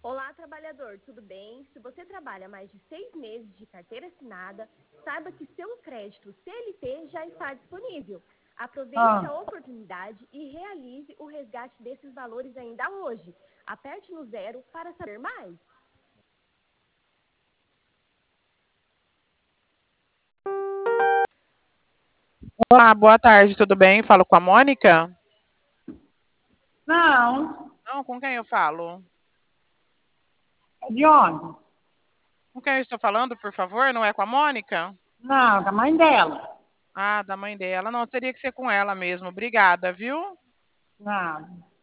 Olá, trabalhador, tudo bem? Se você trabalha mais de 6 meses de carteira assinada, saiba que seu crédito CLT já está disponível. Aproveite a oportunidade e realize o resgate desses valores ainda hoje. Aperte no 0 para saber mais. Olá, boa tarde, tudo bem? Falo com a Mônica? Não, Não, com quem eu falo? é de onde? Com quem eu estou falando, por favor? Não é com a Mônica? Não, da mãe dela. Ah, da mãe dela. Não, teria que ser com ela mesmo. Obrigada, viu? Não.